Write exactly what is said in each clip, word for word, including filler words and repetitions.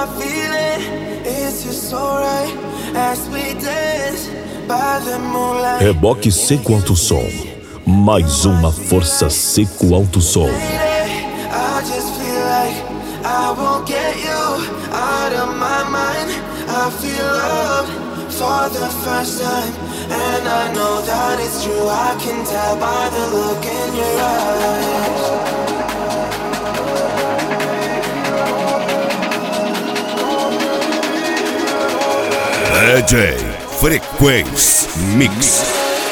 my feeling is just so right as we dance by the moonlight. Reboque Seco Alto Som. Mais uma Força Seco Alto Som. I just feel like I won't get you out of my mind. I feel love for the first time, and I know that it's true. I can tell by the look in your eyes. D J Frequência Mix.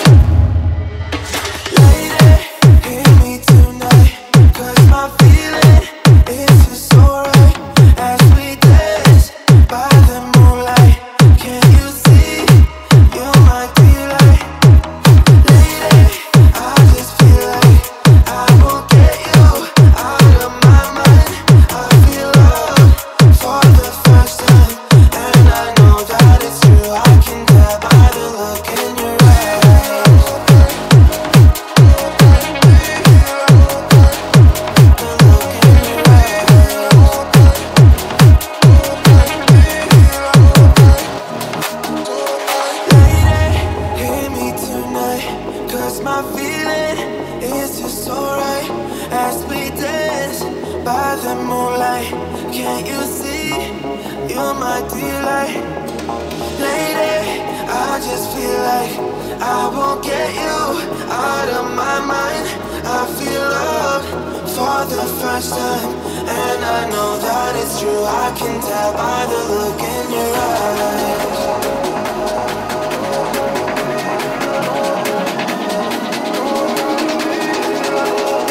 My feeling is just so right as we dance by the moonlight. Can't you see you're my delight? Lady, I just feel like I won't get you out of my mind. I feel love for the first time, and I know that it's true. I can tell by the look in your eyes.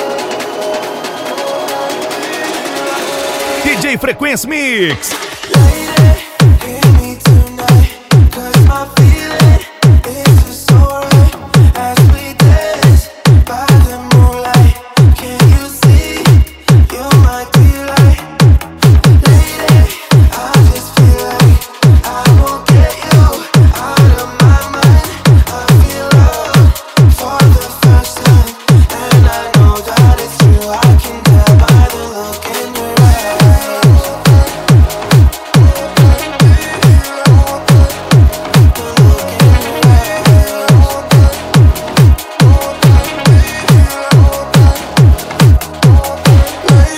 D J Frequência Mix.